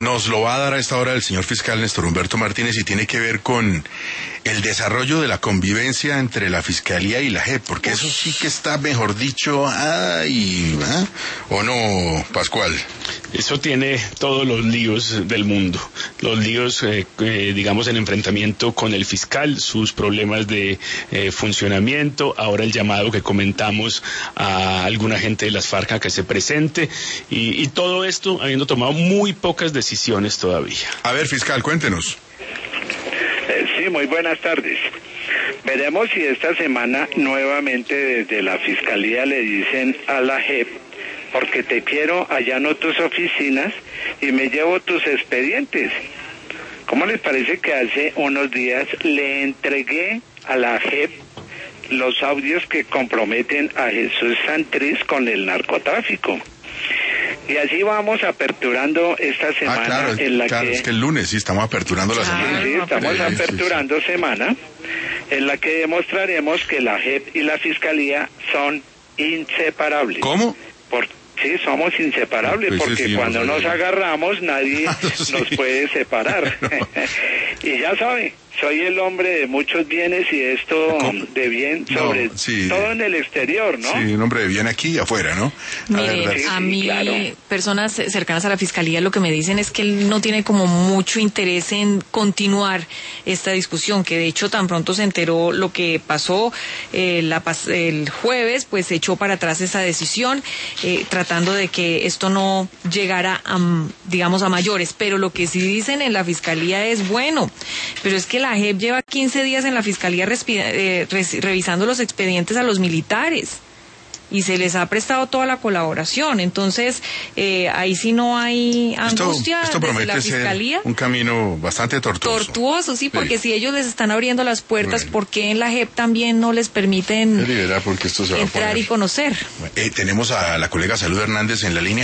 Nos lo va a dar a esta hora el señor fiscal Néstor Humberto Martínez y tiene que ver con el desarrollo de la convivencia entre la Fiscalía y la JEP, porque eso sí que está, mejor dicho, ¿o no, Pascual? Eso tiene todos los líos del mundo, los líos, digamos, en enfrentamiento con el fiscal, sus problemas de funcionamiento, ahora el llamado que comentamos a alguna gente de las FARC a que se presente, y todo esto habiendo tomado muy pocas decisiones todavía. A ver, fiscal, cuéntenos. Sí, muy buenas tardes. Veremos si esta semana nuevamente desde la Fiscalía le dicen a la JEP, porque te quiero, allano tus oficinas y me llevo tus expedientes. ¿Cómo les parece que hace unos días le entregué a la JEP los audios que comprometen a Jesús Santrich con el narcotráfico? Y así vamos aperturando esta semana. Claro, es que el lunes sí estamos aperturando la semana. Sí, estamos aperturando semana en la que demostraremos que la JEP y la Fiscalía son inseparables. ¿Cómo? Sí, somos inseparables, porque cuando nos agarramos nadie nos puede separar. Y ya sabe, soy el hombre de muchos bienes y esto de bien sobre todo en el exterior, ¿no? Sí, un hombre de bien aquí y afuera, ¿no? Mire, a mí, claro, personas cercanas a la Fiscalía lo que me dicen es que él no tiene como mucho interés en continuar esta discusión, que de hecho tan pronto se enteró lo que pasó el jueves, pues echó para atrás esa decisión, tratando de que esto no llegara digamos, a mayores. Pero lo que sí dicen en la Fiscalía es, bueno, pero es que la JEP lleva 15 días en la Fiscalía revisando los expedientes a los militares y se les ha prestado toda la colaboración. Entonces, ahí sí no hay angustia esto promete desde la Fiscalía. Ser un camino bastante tortuoso. Tortuoso, sí, porque si ellos les están abriendo las puertas, ¿por qué en la JEP también no les permiten porque esto se va entrar y conocer? Tenemos a la colega Salud Hernández en la línea.